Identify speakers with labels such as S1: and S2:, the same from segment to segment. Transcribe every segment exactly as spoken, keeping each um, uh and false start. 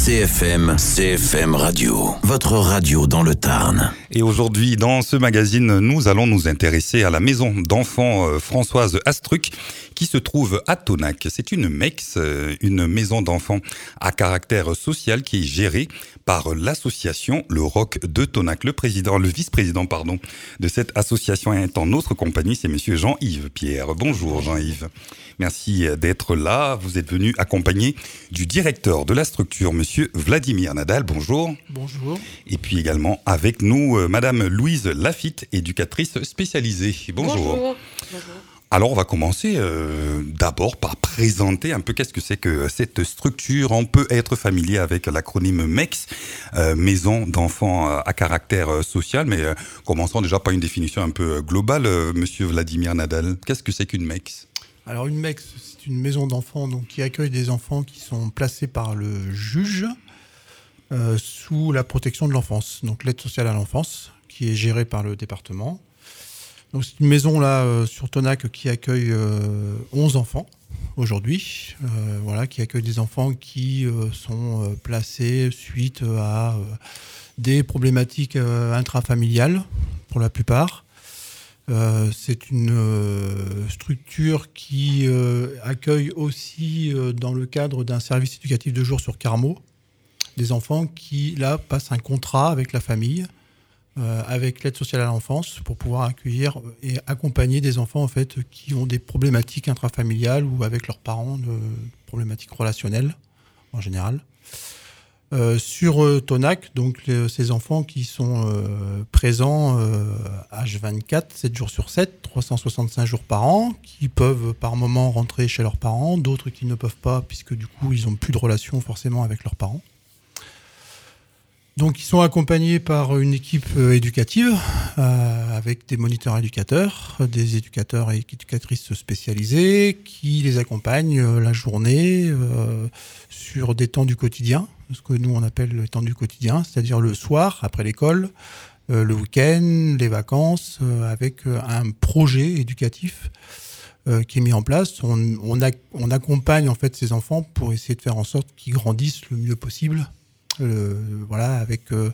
S1: C F M, C F M Radio, votre radio dans le Tarn.
S2: Et aujourd'hui, dans ce magazine, nous allons nous intéresser à la maison d'enfants euh, Françoise Astruc, qui se trouve à Tonac. C'est une M E X, euh, une maison d'enfants à caractère social qui est gérée par l'association Le Roc de Tonac. Le président, le vice-président, pardon, de cette association est en notre compagnie, c'est monsieur Jean-Yves Pierre. Bonjour Jean-Yves. Merci d'être là. Vous êtes venu accompagné du directeur de la structure, monsieur Vladimir Nadal. Bonjour.
S3: Bonjour.
S2: Et puis également avec nous, euh, madame Louise Lafitte, éducatrice spécialisée. Bonjour.
S4: Bonjour. Bonjour.
S2: Alors, on va commencer euh, d'abord par présenter un peu qu'est-ce que c'est que cette structure. On peut être familier avec l'acronyme M E X, euh, Maison d'enfants à caractère social, mais euh, commençons déjà par une définition un peu globale, euh, monsieur Vladimir Nadal. Qu'est-ce que c'est qu'une M E X ?
S3: Alors une M E X, c'est une maison d'enfants donc, qui accueille des enfants qui sont placés par le juge euh, sous la protection de l'enfance, donc l'aide sociale à l'enfance, qui est gérée par le département. Donc c'est une maison là euh, sur Tonac qui accueille euh, onze enfants aujourd'hui, euh, voilà, qui accueille des enfants qui euh, sont euh, placés suite à euh, des problématiques euh, intrafamiliales pour la plupart. Euh, c'est une euh, structure qui euh, accueille aussi euh, dans le cadre d'un service éducatif de jour sur Carmaux des enfants qui là passent un contrat avec la famille. Euh, avec l'aide sociale à l'enfance pour pouvoir accueillir et accompagner des enfants en fait qui ont des problématiques intrafamiliales ou avec leurs parents, de problématiques relationnelles en général. Euh, sur euh, Tonac, donc les, ces enfants qui sont euh, présents euh, H vingt-quatre, sept jours sur sept, trois cent soixante-cinq jours par an, qui peuvent par moment rentrer chez leurs parents, d'autres qui ne peuvent pas puisque du coup ils n'ont plus de relation forcément avec leurs parents. Donc, ils sont accompagnés par une équipe euh, éducative euh, avec des moniteurs éducateurs, des éducateurs et éducatrices spécialisés qui les accompagnent euh, la journée euh, sur des temps du quotidien, ce que nous on appelle le temps du quotidien, c'est-à-dire le soir après l'école, euh, le week-end, les vacances, euh, avec euh, un projet éducatif euh, qui est mis en place. On, on, a, on accompagne en fait ces enfants pour essayer de faire en sorte qu'ils grandissent le mieux possible. Euh, voilà, avec euh,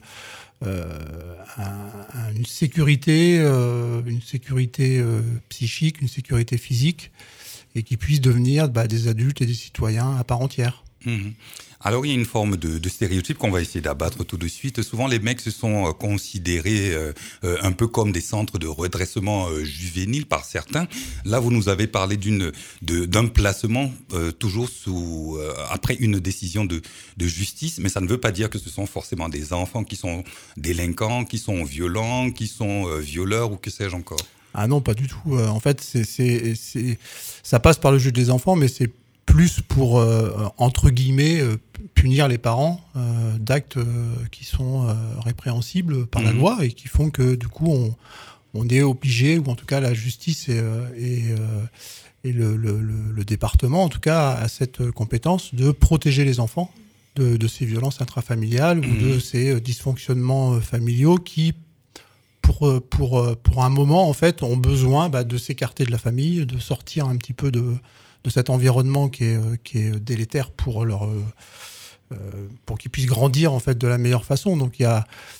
S3: euh, un, une sécurité, euh, une sécurité euh, psychique, une sécurité physique, et qui puissent devenir bah, des adultes et des citoyens à part entière.
S2: Mmh. Alors, il y a une forme de, de stéréotype qu'on va essayer d'abattre tout de suite. Souvent, les mecs se sont euh, considérés euh, euh, un peu comme des centres de redressement euh, juvénile par certains. Là, vous nous avez parlé d'une, de, d'un placement euh, toujours sous, euh, après une décision de, de justice, mais ça ne veut pas dire que ce sont forcément des enfants qui sont délinquants, qui sont violents, qui sont euh, violeurs ou que sais-je encore.
S3: Ah non, pas du tout. Euh, en fait, c'est, c'est, c'est, ça passe par le juge des enfants, mais c'est plus pour, euh, entre guillemets, euh, punir les parents euh, d'actes euh, qui sont euh, répréhensibles par mmh. la loi et qui font que, du coup, on, on est obligé, ou en tout cas la justice et, et, euh, et le, le, le département, en tout cas, a cette compétence de protéger les enfants de, de ces violences intrafamiliales mmh. ou de ces dysfonctionnements familiaux qui, pour, pour, pour un moment, en fait, ont besoin bah, de s'écarter de la famille, de sortir un petit peu de... de cet environnement qui est, qui est délétère pour, leur, euh, pour qu'ils puissent grandir en fait, de la meilleure façon. Donc il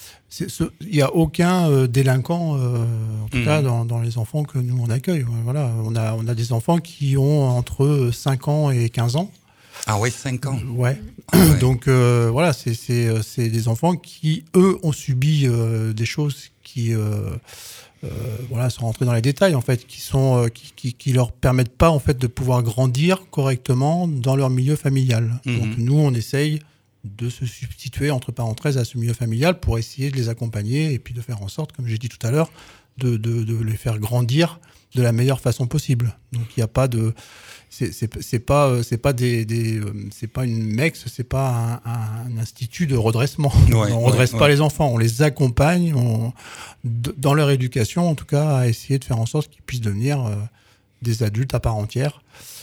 S3: n'y a, a aucun euh, délinquant, euh, en tout mmh. cas dans, dans les enfants que nous on accueille. Voilà, on, a, on a des enfants qui ont entre cinq ans et quinze ans.
S2: Ah ouais, cinq ans.
S3: Ouais. Ah ouais. Donc euh, voilà, c'est, c'est, c'est des enfants qui, eux, ont subi euh, des choses qui... Euh, Euh, voilà, sans rentrer dans les détails en fait, qui sont euh, qui, qui qui leur permettent pas en fait de pouvoir grandir correctement dans leur milieu familial. Mmh. Donc nous on essaye de se substituer entre parenthèses à ce milieu familial pour essayer de les accompagner et puis de faire en sorte, comme j'ai dit tout à l'heure, de de de les faire grandir de la meilleure façon possible. Donc il y a pas de c'est c'est c'est pas c'est pas des des c'est pas une M E X, c'est pas un, un institut de redressement. Ouais, on redresse ouais, pas ouais. les enfants, on les accompagne on, dans leur éducation en tout cas à essayer de faire en sorte qu'ils puissent devenir euh, des adultes à part entière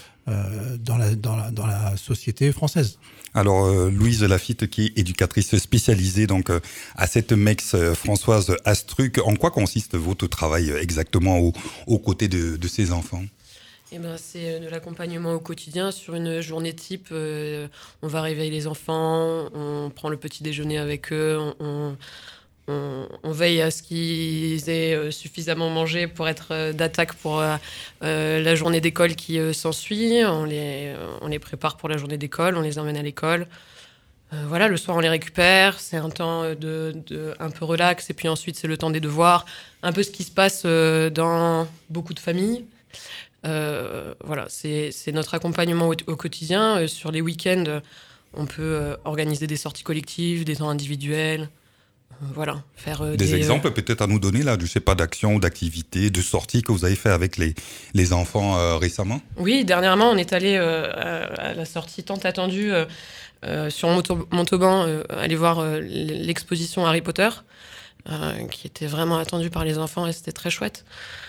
S3: euh, dans la dans la dans la société française.
S2: Alors, euh, Louise Lafitte, qui est éducatrice spécialisée donc euh, à cette M E X euh, Françoise Astruc, en quoi consiste votre travail exactement au, aux côtés de, de ces enfants ?
S4: Eh ben, c'est de l'accompagnement au quotidien. Sur une journée type, euh, on va réveiller les enfants, on prend le petit déjeuner avec eux, on, on, on, on veille à ce qu'ils aient suffisamment mangé pour être d'attaque pour euh, euh, la journée d'école qui euh, s'ensuit. On les, on les prépare pour la journée d'école, on les emmène à l'école. Euh, voilà, le soir, on les récupère. C'est un temps de, de, un peu relax. Et puis ensuite, c'est le temps des devoirs. Un peu ce qui se passe euh, dans beaucoup de familles. Euh, voilà, c'est, c'est notre accompagnement au, au quotidien. Euh, sur les week-ends, on peut euh, organiser des sorties collectives, des temps individuels. Euh, voilà, faire euh,
S2: des,
S4: des
S2: exemples
S4: euh...
S2: peut-être à nous donner là, je sais pas, d'actions ou d'activités, de sorties que vous avez fait avec les, les enfants euh, récemment?
S4: Oui, dernièrement, on est allé euh, à, à la sortie tant attendue euh, euh, sur Monto- Montauban, euh, aller voir euh, l'exposition Harry Potter, euh, qui était vraiment attendue par les enfants et c'était très chouette.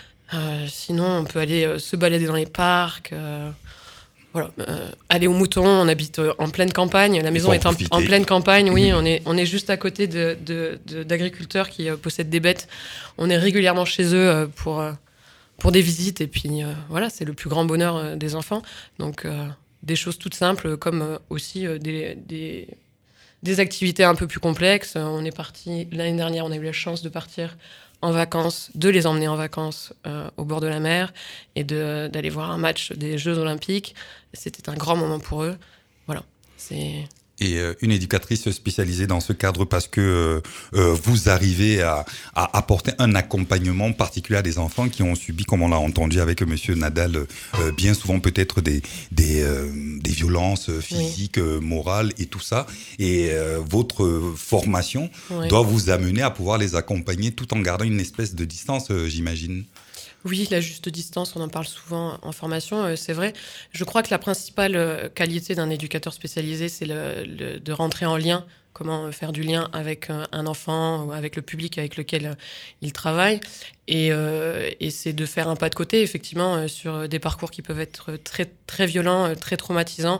S4: Euh, sinon, on peut aller euh, se balader dans les parcs, euh, voilà, euh, aller au mouton. On habite euh, en pleine campagne. La maison est en, en pleine campagne. Oui, on est on est juste à côté de, de, de d'agriculteurs qui euh, possèdent des bêtes. On est régulièrement chez eux euh, pour euh, pour des visites et puis euh, voilà, c'est le plus grand bonheur euh, des enfants. Donc euh, des choses toutes simples comme euh, aussi euh, des, des des activités un peu plus complexes. On est parti l'année dernière. On a eu la chance de partir en vacances, de les emmener en vacances euh, au bord de la mer et de, d'aller voir un match des Jeux Olympiques. C'était un grand moment pour eux. Voilà, c'est...
S2: Et euh, une éducatrice spécialisée dans ce cadre parce que euh, vous arrivez à, à apporter un accompagnement particulier à des enfants qui ont subi, comme on l'a entendu avec Monsieur Nadal, euh, bien souvent peut-être des des, euh, des violences physiques, oui. euh, morales et tout ça. Et euh, votre formation oui. doit vous amener à pouvoir les accompagner tout en gardant une espèce de distance, euh, j'imagine.
S4: Oui, la juste distance, on en parle souvent en formation, euh, c'est vrai. Je crois que la principale euh, qualité d'un éducateur spécialisé, c'est le, le, de rentrer en lien, comment faire du lien avec euh, un enfant ou avec le public avec lequel euh, il travaille. Et, euh, et c'est de faire un pas de côté, effectivement, euh, sur des parcours qui peuvent être très, très violents, très traumatisants.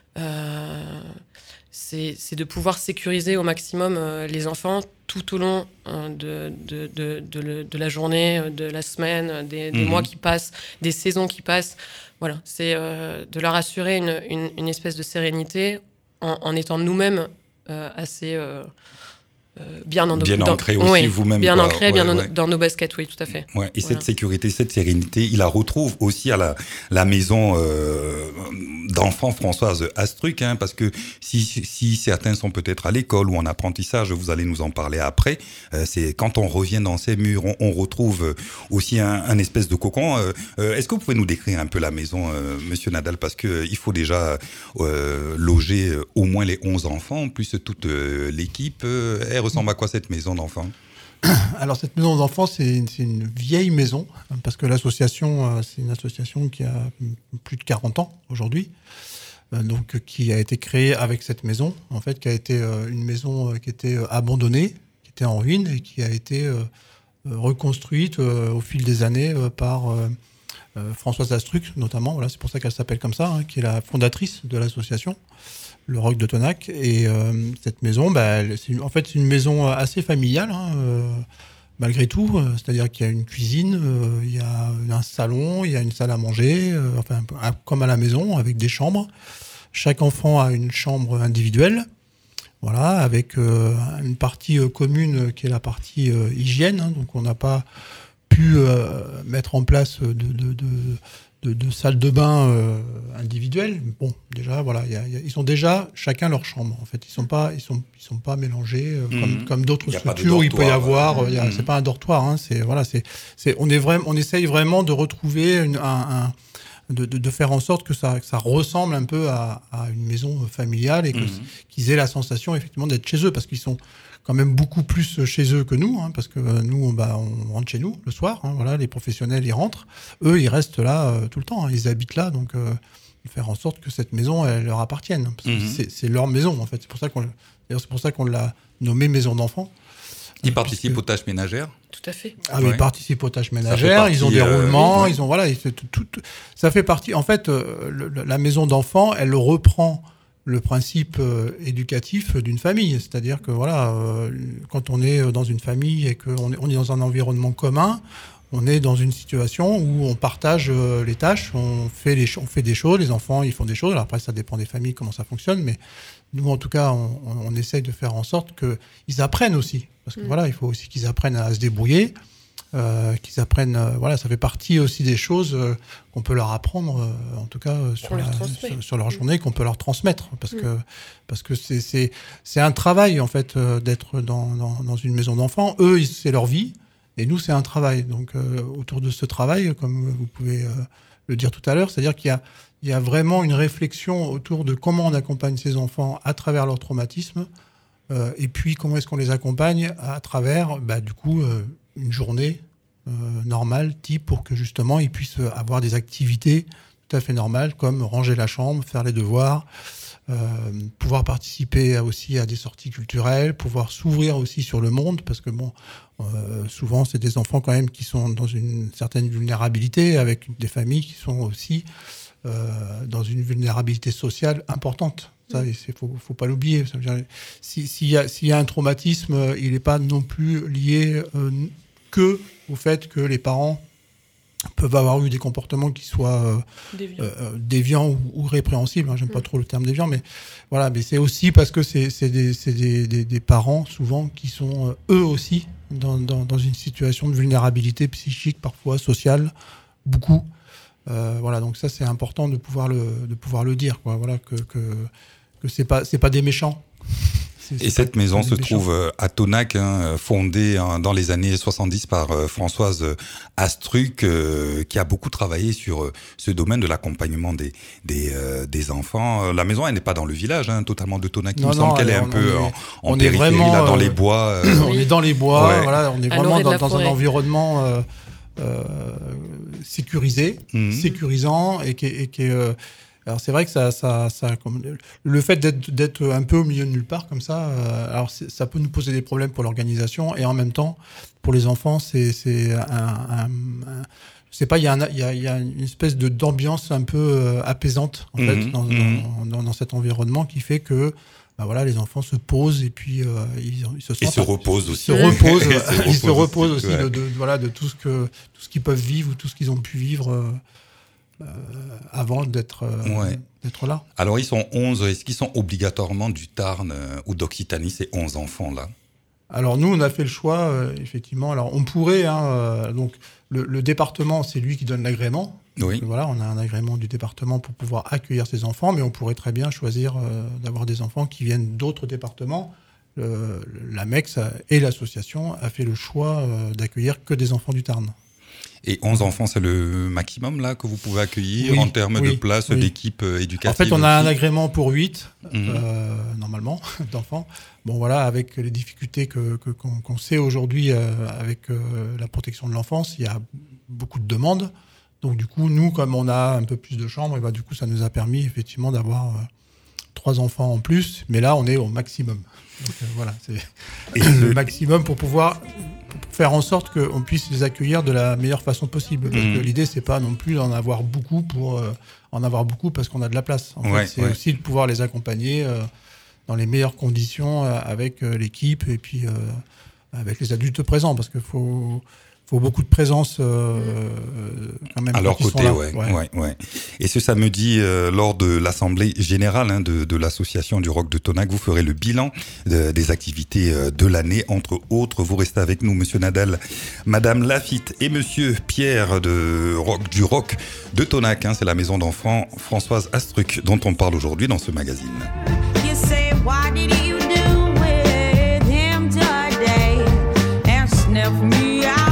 S4: Euh, c'est, c'est de pouvoir sécuriser au maximum euh, les enfants tout au long euh, de, de, de, de, de la journée, de la semaine, des, des mmh. mois qui passent, des saisons qui passent. Voilà, c'est euh, de leur assurer une, une, une espèce de sérénité en, en étant nous-mêmes euh, assez... Euh, Euh, bien dans nos,
S2: bien
S4: dans,
S2: ancré aussi
S4: ouais,
S2: vous-même
S4: bien
S2: quoi.
S4: ancré
S2: ouais,
S4: bien
S2: ouais.
S4: dans, dans nos baskets, oui, tout à fait.
S2: Ouais, et
S4: voilà.
S2: cette sécurité, cette sérénité, il la retrouve aussi à la la maison euh, d'enfants Françoise Astruc, hein, parce que si si certains sont peut-être à l'école ou en apprentissage, vous allez nous en parler après. Euh, c'est quand on revient dans ces murs, on, on retrouve aussi un, un espèce de cocon. Euh, euh, est-ce que vous pouvez nous décrire un peu la maison, euh, Monsieur Nadal, parce que euh, il faut déjà euh, loger euh, au moins les onze enfants plus toute euh, l'équipe. Euh, elle ressemble à quoi cette maison d'enfants ?
S3: Alors cette maison d'enfants, c'est une, c'est une vieille maison, parce que l'association, c'est une association qui a plus de quarante ans aujourd'hui, donc qui a été créée avec cette maison, en fait, qui a été une maison qui était abandonnée, qui était en ruine et qui a été reconstruite au fil des années par Françoise Astruc, notamment. Voilà, c'est pour ça qu'elle s'appelle comme ça, hein, qui est la fondatrice de l'association. Le Roc de Tonac. Et euh, cette maison, bah, elle, c'est une, en fait, c'est une maison assez familiale, hein, euh, malgré tout. Euh, c'est-à-dire qu'il y a une cuisine, euh, il y a un salon, il y a une salle à manger, euh, enfin, un, comme à la maison, avec des chambres. Chaque enfant a une chambre individuelle, voilà, avec euh, une partie euh, commune qui est la partie euh, hygiène. Hein, donc, on n'a pas pu euh, mettre en place de... de, de De, de salles de bain euh, individuelles. Bon, déjà, voilà, y a, y a, ils sont déjà chacun leur chambre. En fait, ils sont pas, ils sont, ils sont pas mélangés euh, mmh. comme, comme d'autres structures où il peut y avoir. Euh, y a, mmh. C'est pas un dortoir. Hein, c'est voilà, c'est, c'est, on est vraiment, on essaye vraiment de retrouver une, un, un de, de, de faire en sorte que ça, que ça ressemble un peu à, à une maison familiale et que, mmh. qu'ils aient la sensation effectivement d'être chez eux, parce qu'ils sont quand même beaucoup plus chez eux que nous, hein, parce que nous, bah, on rentre chez nous le soir. Hein, voilà, les professionnels, ils rentrent. Eux, ils restent là euh, tout le temps. Hein, ils habitent là, donc euh, faire en sorte que cette maison, elle leur appartienne. Parce que mmh. c'est, c'est leur maison, en fait. C'est pour ça qu'on, d'ailleurs, c'est pour ça qu'on l'a nommée maison d'enfants.
S2: Ils euh, participent puisque... aux tâches ménagères.
S4: Tout à fait.
S3: Ah oui, ouais. Ils participent aux tâches ménagères. Partie, ils ont des euh, roulements. Oui, oui. Ils ont voilà. Ils, tout, tout, tout, ça fait partie. En fait, euh, le, la maison d'enfants, elle reprend le principe euh, éducatif d'une famille, c'est-à-dire que voilà, euh, quand on est dans une famille et qu'on est, on est dans un environnement commun, on est dans une situation où on partage euh, les tâches, on fait, les, on fait des choses, les enfants ils font des choses. Alors après ça dépend des familles comment ça fonctionne, mais nous en tout cas on, on, on essaye de faire en sorte qu'ils apprennent aussi, parce que mmh. voilà, il faut aussi qu'ils apprennent à se débrouiller, euh, qu'ils apprennent, euh, voilà, ça fait partie aussi des choses euh, qu'on peut leur apprendre, euh, en tout cas euh, sur, la, sur, sur leur journée, qu'on peut leur transmettre, parce mmh. que parce que c'est c'est c'est un travail en fait euh, d'être dans, dans dans une maison d'enfants. Eux ils, c'est leur vie. Et nous, c'est un travail. Donc, euh, autour de ce travail, comme vous pouvez euh, le dire tout à l'heure, c'est-à-dire qu'il y a, il y a vraiment une réflexion autour de comment on accompagne ces enfants à travers leur traumatisme, euh, et puis comment est-ce qu'on les accompagne à travers, bah, du coup, euh, une journée euh, normale, type, pour que justement ils puissent avoir des activités tout à fait normales, comme ranger la chambre, faire les devoirs, euh, pouvoir participer aussi à des sorties culturelles, pouvoir s'ouvrir aussi sur le monde, parce que bon, euh, souvent c'est des enfants quand même qui sont dans une certaine vulnérabilité, avec des familles qui sont aussi euh, dans une vulnérabilité sociale importante. Ça, il faut, faut pas l'oublier. Ça veut dire, si, s'il y a, s'il y a un traumatisme, il n'est pas non plus lié euh, que au fait que les parents peuvent avoir eu des comportements qui soient euh, déviants, euh, déviants ou, ou répréhensibles. Hein, j'aime mmh. pas trop le terme déviant, mais voilà. Mais c'est aussi parce que c'est, c'est, des, c'est des, des, des parents souvent qui sont euh, eux aussi dans, dans, dans une situation de vulnérabilité psychique, parfois sociale, beaucoup. Euh, voilà. Donc ça, c'est important de pouvoir le, de pouvoir le dire. Quoi. Voilà que que que c'est pas c'est pas des méchants.
S2: C'est, et c'est cette maison se trouve à Tonac, hein, fondée hein, dans les années soixante-dix par euh, Françoise Astruc, euh, qui a beaucoup travaillé sur euh, ce domaine de l'accompagnement des des, euh, des enfants. La maison, elle n'est pas dans le village, hein, totalement de Tonac. Il me semble qu'elle est un on peu est, en, en périphérie, vraiment, là, dans euh, les bois. Euh,
S3: on est dans les bois, ouais. Voilà, on est à vraiment dans, dans un environnement euh, euh, sécurisé, mmh. sécurisant et qui, et qui est... Euh, alors c'est vrai que ça, ça, ça, comme, le fait d'être, d'être un peu au milieu de nulle part comme ça, euh, alors ça peut nous poser des problèmes pour l'organisation et en même temps pour les enfants, c'est, c'est un, un, un je sais pas, il y a, un, il y a, il y a une espèce de d'ambiance un peu euh, apaisante en mmh, fait dans, mmh. dans, dans, dans cet environnement qui fait que bah voilà, les enfants se posent et puis euh, ils, ils se sentent,
S2: et se reposent aussi.
S3: Se reposent, ils se reposent aussi, aussi de, de, voilà, de tout ce que tout ce qu'ils peuvent vivre ou tout ce qu'ils ont pu vivre. Euh, Euh, avant d'être, euh,
S2: ouais.
S3: d'être là.
S2: Alors ils sont onze, est-ce qu'ils sont obligatoirement du Tarn euh, ou d'Occitanie, ces onze enfants-là ?
S3: Alors nous, on a fait le choix, euh, effectivement. Alors on pourrait, hein, euh, donc le, le département, c'est lui qui donne l'agrément.
S2: Oui.
S3: Donc, voilà, on a un agrément du département pour pouvoir accueillir ces enfants, mais on pourrait très bien choisir euh, d'avoir des enfants qui viennent d'autres départements. Le, la M E X et l'association a fait le choix euh, d'accueillir que des enfants du Tarn.
S2: Et onze enfants, c'est le maximum là que vous pouvez accueillir oui, en termes oui, de place, oui. d'équipe euh, éducative.
S3: En fait, on
S2: aussi.
S3: a un agrément pour huit, mmh. euh, normalement, d'enfants. Bon, voilà, avec les difficultés que, que, qu'on, qu'on sait aujourd'hui euh, avec euh, la protection de l'enfance, il y a beaucoup de demandes. Donc, du coup, nous, comme on a un peu plus de chambres, et bah, du coup, ça nous a permis effectivement d'avoir euh, trois enfants en plus. Mais là, on est au maximum. Donc, euh, voilà, c'est et le maximum pour pouvoir... pour faire en sorte qu'on puisse les accueillir de la meilleure façon possible. Parce mmh. que l'idée, c'est pas non plus d'en avoir beaucoup pour euh, en avoir beaucoup parce qu'on a de la place. En ouais, fait, c'est ouais. aussi de pouvoir les accompagner euh, dans les meilleures conditions euh, avec euh, l'équipe et puis euh, avec les adultes présents, parce qu'il faut faut beaucoup de présence euh, quand même.
S2: À leur côté, ouais, ouais. Ouais, ouais. Et ce samedi, euh, lors de l'assemblée générale hein, de, de l'association du Roc de Tonac, vous ferez le bilan de, des activités euh, de l'année. Entre autres, vous restez avec nous, Monsieur Nadal, Madame Lafitte et Monsieur Pierre de Roc, du Roc de Tonac. Hein, c'est la maison d'enfants Françoise Astruc dont on parle aujourd'hui dans ce magazine. You say, why did you do with him today? And sniff me out.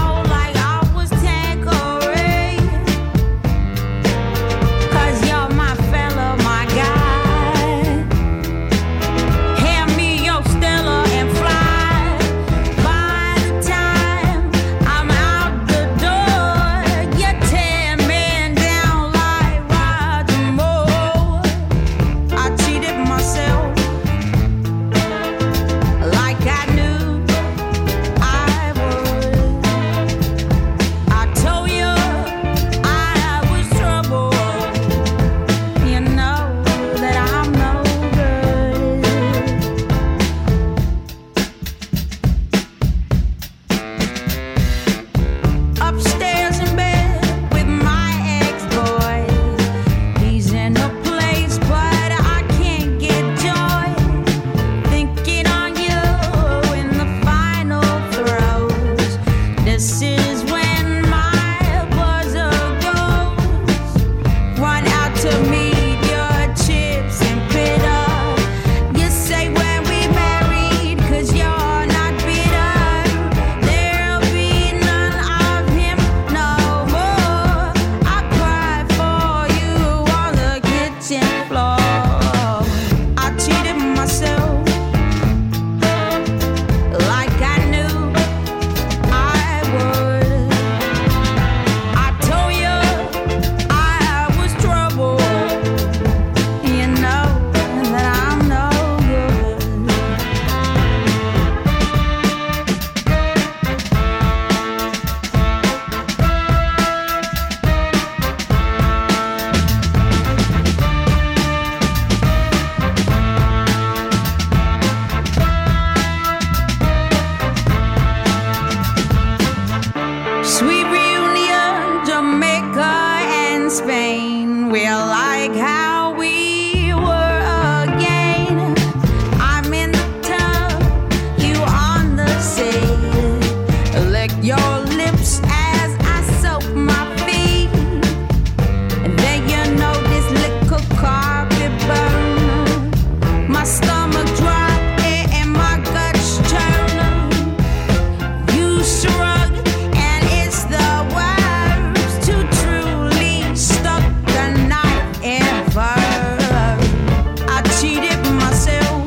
S5: Spain. We're like how we were again. I'm in the tub, you on the sea. Lick your lips as I soak my feet. And then you know this liquor carpet burn. My stomach drop and my guts turn. You shrug and it's the worst to truly stuck the knife ever. I cheated myself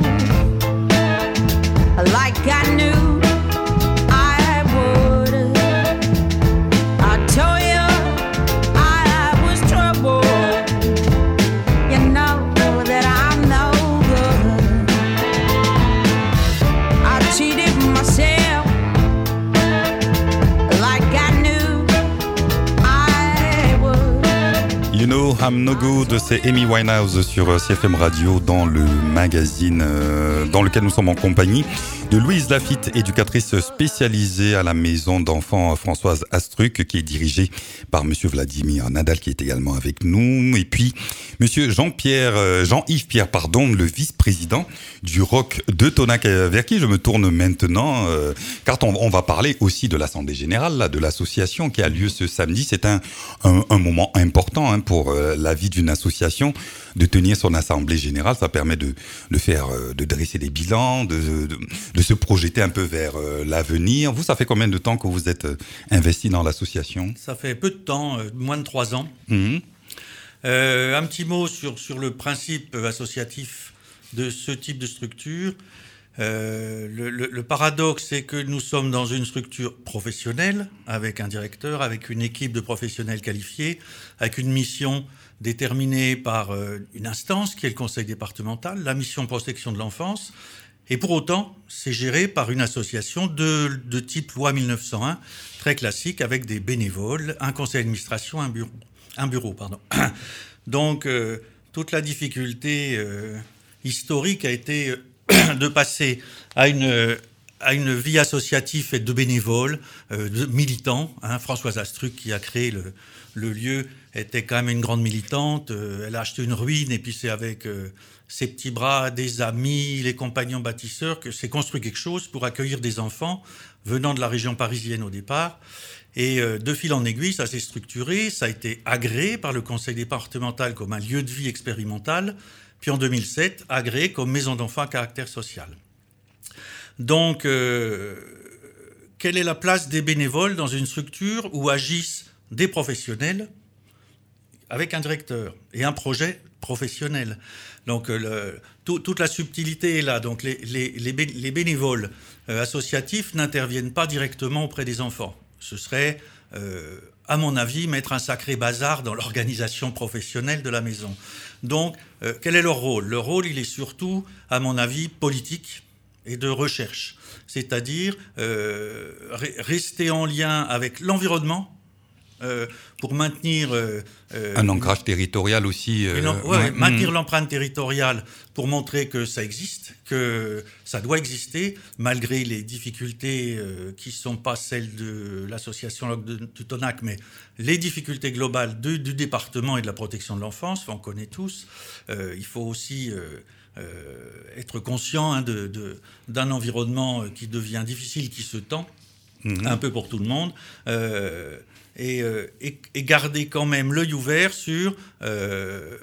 S5: like I knew I would. I told you I was trouble. You know that I'm no good. I cheated myself like I knew I would.
S2: You know I'm no good, c'est Amy Winehouse sur C F M Radio dans le magazine euh, dans lequel nous sommes en compagnie de Louise Lafitte, éducatrice spécialisée à la maison d'enfants Françoise Astruc, qui est dirigée par monsieur Vladimir Nadal, qui est également avec nous, et puis monsieur Jean-Pierre, euh, Jean-Yves Pierre, pardon, le vice-président du Rock de Tonac, vers qui je me tourne maintenant, euh, car on, on va parler aussi de l'Assemblée Générale, là, de l'association qui a lieu ce samedi. C'est un, un, un moment important hein, pour euh, la vie d'une association, de tenir son Assemblée Générale. Ça permet de, de faire, euh, de dresser des bilans, de, de, de se projeter un peu vers euh, l'avenir. Vous, ça fait combien de temps que vous êtes euh, investi dans l'association ?
S6: Ça fait peu de temps, euh, moins de trois ans.
S2: Mmh.
S6: Euh, un petit mot sur, sur le principe associatif de ce type de structure. Euh, le, le, le paradoxe, c'est que nous sommes dans une structure professionnelle, avec un directeur, avec une équipe de professionnels qualifiés, avec une mission déterminée par euh, une instance qui est le conseil départemental, la mission protection de l'enfance. Et pour autant, c'est géré par une association de, de type loi mille neuf cent un, très classique, avec des bénévoles, un conseil d'administration, un bureau. Un bureau pardon. Donc, euh, toute la difficulté euh, historique a été euh, de passer à une, euh, à une vie associative faite de bénévoles, euh, de militants. Hein. Françoise Astruc, qui a créé le, le lieu, était quand même une grande militante. Euh, elle a acheté une ruine et puis c'est avec euh, ses petits bras, des amis, les compagnons bâtisseurs, que s'est construit quelque chose pour accueillir des enfants venant de la région parisienne au départ. Et euh, de fil en aiguille, ça s'est structuré, ça a été agréé par le conseil départemental comme un lieu de vie expérimental, puis en deux mille sept, agréé comme maison d'enfants à caractère social. Donc, euh, quelle est la place des bénévoles dans une structure où agissent des professionnels avec un directeur et un projet professionnel? Donc, le, tout, toute la subtilité est là. Donc, les, les, les, bé, les bénévoles euh, associatifs n'interviennent pas directement auprès des enfants. Ce serait, euh, à mon avis, mettre un sacré bazar dans l'organisation professionnelle de la maison. Donc, euh, quel est leur rôle ? Leur rôle, il est surtout, à mon avis, politique et de recherche. C'est-à-dire euh, rester en lien avec l'environnement, Euh, pour maintenir... Euh, euh,
S2: un ancrage territorial aussi. Euh,
S6: une, ouais,
S2: ouais,
S6: maintenir
S2: mmh.
S6: l'empreinte territoriale pour montrer que ça existe, que ça doit exister, malgré les difficultés euh, qui ne sont pas celles de l'association de, de Tonac, mais les difficultés globales de, du département et de la protection de l'enfance, on connaît tous. Euh, il faut aussi... Euh, euh, être conscient hein, de, de, d'un environnement qui devient difficile, qui se tend, mmh. un peu pour tout le monde. Euh, Et, euh, et, et garder quand même l'œil ouvert sur... Euh,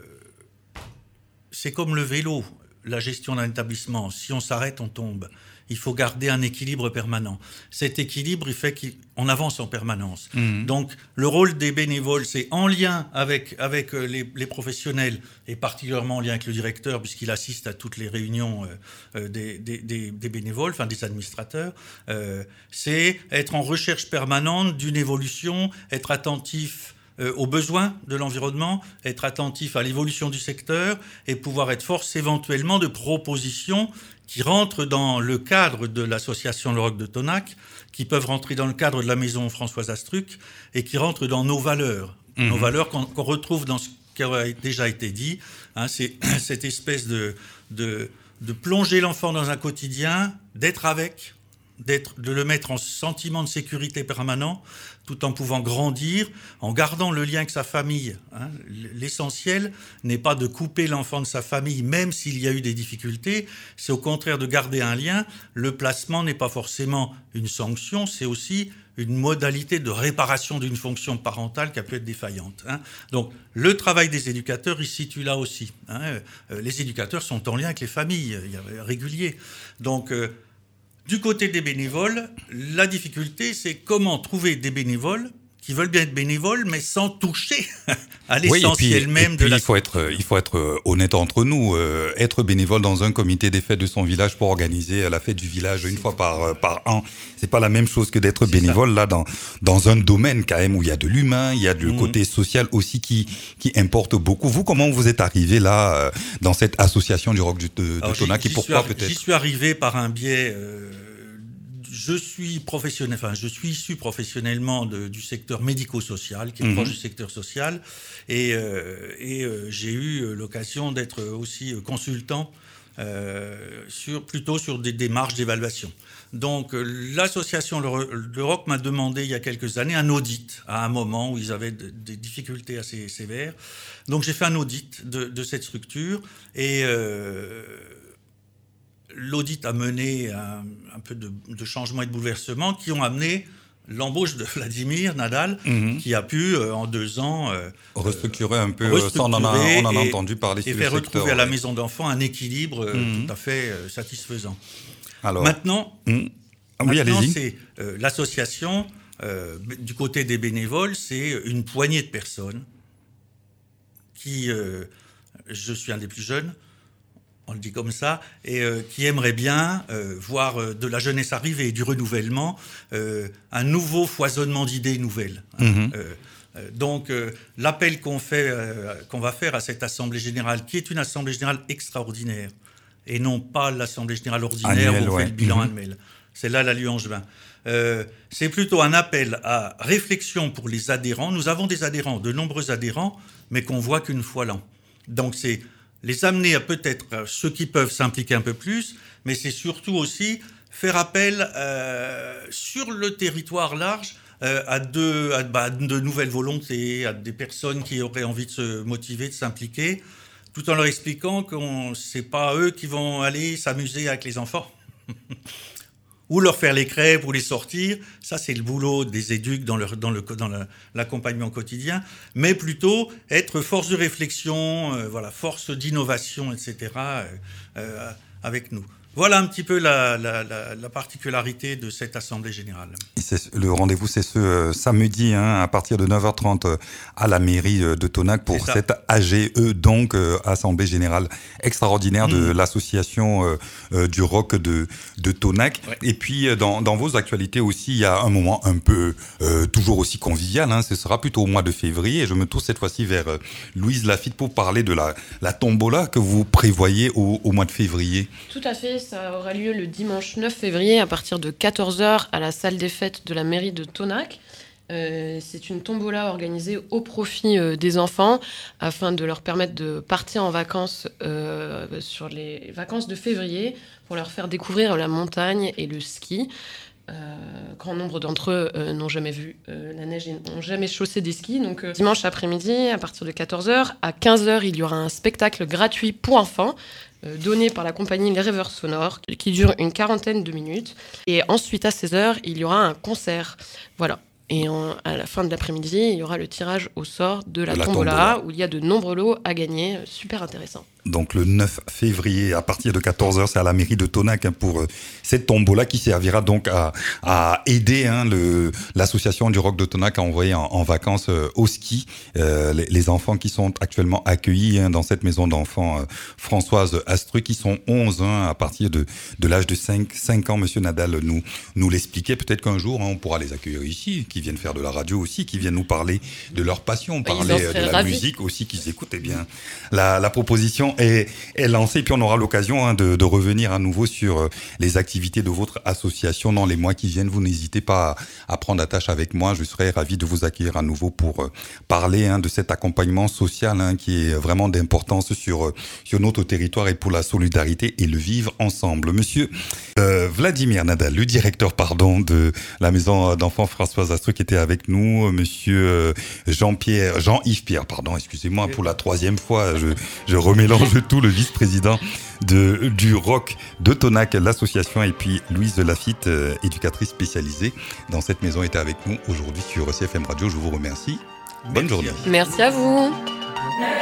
S6: c'est comme le vélo, la gestion d'un établissement. Si on s'arrête, on tombe. Il faut garder un équilibre permanent. Cet équilibre, il fait qu'on avance en permanence. Mmh. Donc, le rôle des bénévoles, c'est en lien avec, avec les, les professionnels, et particulièrement en lien avec le directeur, puisqu'il assiste à toutes les réunions euh, des, des, des, des bénévoles, enfin des administrateurs, euh, c'est être en recherche permanente d'une évolution, être attentif euh, aux besoins de l'environnement, être attentif à l'évolution du secteur, et pouvoir être force éventuellement de propositions qui rentrent dans le cadre de l'association Le Rock de Tonac, qui peuvent rentrer dans le cadre de la maison Françoise Astruc, et qui rentrent dans nos valeurs, mmh. nos valeurs qu'on, qu'on retrouve dans ce qui a déjà été dit, hein, c'est cette espèce de, de, de plonger l'enfant dans un quotidien, d'être avec, d'être, de le mettre en sentiment de sécurité permanent, tout en pouvant grandir, en gardant le lien avec sa famille. Hein. L'essentiel n'est pas de couper l'enfant de sa famille, même s'il y a eu des difficultés, c'est au contraire de garder un lien. Le placement n'est pas forcément une sanction, c'est aussi une modalité de réparation d'une fonction parentale qui a pu être défaillante. Hein. Donc, le travail des éducateurs, il se situe là aussi. Hein. Euh, les éducateurs sont en lien avec les familles, il y a régulier. Donc, euh, du côté des bénévoles, la difficulté, c'est comment trouver des bénévoles qui veulent bien être bénévoles, mais sans toucher à l'essentiel
S2: oui,
S6: même
S2: et
S6: de
S2: puis,
S6: la...
S2: Il faut être, il faut être honnête entre nous. Euh, être bénévole dans un comité des fêtes de son village pour organiser la fête du village une fois par, par an, c'est pas la même chose que d'être bénévole ça. là dans, dans un domaine quand même où il y a de l'humain, il y a le mmh. côté social aussi qui, qui importe beaucoup. Vous, comment vous êtes arrivé là, dans cette association du Roc de, de
S6: Alors,
S2: Tonac et pourquoi
S6: suis,
S2: peut-être
S6: J'y suis arrivé par un biais... Euh, Je suis professionnel, enfin, je suis issu professionnellement de, du secteur médico-social, qui est mmh. proche du secteur social, et, euh, et euh, j'ai eu l'occasion d'être aussi consultant euh, sur, plutôt sur des démarches d'évaluation. Donc, l'association Le, Le Roc m'a demandé il y a quelques années un audit, à un moment où ils avaient de, des difficultés assez sévères. Donc, j'ai fait un audit de, de cette structure, et... Euh, l'audit a mené un, un peu de, de changements et de bouleversements qui ont amené l'embauche de Vladimir Nadal, mmh. qui a pu, euh, en deux ans... Euh,
S2: restructurer un peu, restructurer ça on en a, on en a entendu parler
S6: et
S2: sur
S6: faire
S2: le
S6: retrouver
S2: secteur,
S6: à la
S2: ouais.
S6: maison d'enfants un équilibre euh, mmh. tout à fait euh, satisfaisant.
S2: Alors,
S6: maintenant,
S2: mmh. ah, oui,
S6: maintenant
S2: allez-y.
S6: c'est euh, l'association, euh, du côté des bénévoles, c'est une poignée de personnes qui... Euh, je suis un des plus jeunes, on le dit comme ça, et euh, qui aimerait bien euh, voir euh, de la jeunesse arriver, du renouvellement, euh, un nouveau foisonnement d'idées nouvelles. Mmh. Euh, euh, donc, euh, l'appel qu'on fait, euh, qu'on va faire à cette Assemblée Générale, qui est une Assemblée Générale extraordinaire, et non pas l'Assemblée Générale ordinaire annuel, où on ouais. fait le bilan mmh. annuel. C'est là la Luangevin. Euh, c'est plutôt un appel à réflexion pour les adhérents. Nous avons des adhérents, de nombreux adhérents, mais qu'on voit qu'une fois l'an. Donc, c'est les amener à peut-être euh, ceux qui peuvent s'impliquer un peu plus, mais c'est surtout aussi faire appel euh, sur le territoire large euh, à, de, à bah, de nouvelles volontés, à des personnes qui auraient envie de se motiver, de s'impliquer, tout en leur expliquant que ce n'est pas eux qui vont aller s'amuser avec les enfants. Ou leur faire les crêpes ou les sortir, ça c'est le boulot des éducs dans, leur, dans, le, dans le, l'accompagnement quotidien, mais plutôt être force de réflexion, euh, voilà, force d'innovation, et cetera, euh, euh, avec nous. Voilà un petit peu la, la, la, la particularité de cette Assemblée Générale.
S2: C'est, le rendez-vous, c'est ce euh, samedi, hein, à partir de neuf heures trente euh, à la mairie euh, de Tonac pour cette A G E, donc euh, Assemblée Générale extraordinaire mmh. de l'association euh, euh, du Roc de, de Tonac. Ouais. Et puis, euh, dans, dans vos actualités aussi, il y a un moment un peu euh, toujours aussi convivial, hein, ce sera plutôt au mois de février. Et je me tourne cette fois-ci vers euh, Louise Lafitte pour parler de la, la tombola que vous prévoyez au, au mois de février.
S4: Tout à fait. Ça aura lieu le dimanche neuf février à partir de quatorze heures à la salle des fêtes de la mairie de Tonac. Euh, c'est une tombola organisée au profit euh, des enfants afin de leur permettre de partir en vacances euh, sur les vacances de février pour leur faire découvrir la montagne et le ski. Euh, grand nombre d'entre eux euh, n'ont jamais vu euh, la neige et n'ont jamais chaussé des skis. Donc euh, dimanche après-midi, à partir de quatorze heures, à quinze heures, il y aura un spectacle gratuit pour enfants euh, donné par la compagnie Les Rêveurs Sonores qui dure une quarantaine de minutes. Et ensuite, à seize heures, il y aura un concert. Voilà. Et en, à la fin de l'après-midi, il y aura le tirage au sort de la, la tombola, tombola, où il y a de nombreux lots à gagner. Super intéressant.
S2: Donc le neuf février, à partir de quatorze heures, c'est à la mairie de Tonac, hein, pour euh, cette tombola qui servira donc à, à aider hein, le, l'association du Roc de Tonac à envoyer en, en vacances euh, au ski euh, les, les enfants qui sont actuellement accueillis hein, dans cette maison d'enfants euh, Françoise Astruc, qui sont onze hein, à partir de, de l'âge de cinq, cinq ans. Monsieur Nadal nous, nous l'expliquait. Peut-être qu'un jour, hein, on pourra les accueillir ici, qui viennent faire de la radio aussi, qui viennent nous parler de leur passion, parler de la ravis. musique aussi qu'ils écoutent. Eh bien, la, la proposition l'association est, est lancée, puis on aura l'occasion hein, de, de revenir à nouveau sur euh, les activités de votre association dans les mois qui viennent. Vous n'hésitez pas à, à prendre attache avec moi. Je serai ravi de vous accueillir à nouveau pour euh, parler hein, de cet accompagnement social hein, qui est vraiment d'importance sur, euh, sur notre territoire et pour la solidarité et le vivre ensemble. Monsieur euh, Vladimir Nadal, le directeur pardon, de la maison d'enfants Françoise Astruc était avec nous. Monsieur euh, Jean-Pierre, Jean-Yves Pierre, pardon, excusez-moi, pour la troisième fois, je, je remélange tout, le vice-président de, du R O C de Tonac, l'association, et puis Louise Lafitte, euh, éducatrice spécialisée dans cette maison, était avec nous aujourd'hui sur C F M Radio. Je vous remercie. Bonne
S6: Merci.
S2: journée.
S4: Merci à vous.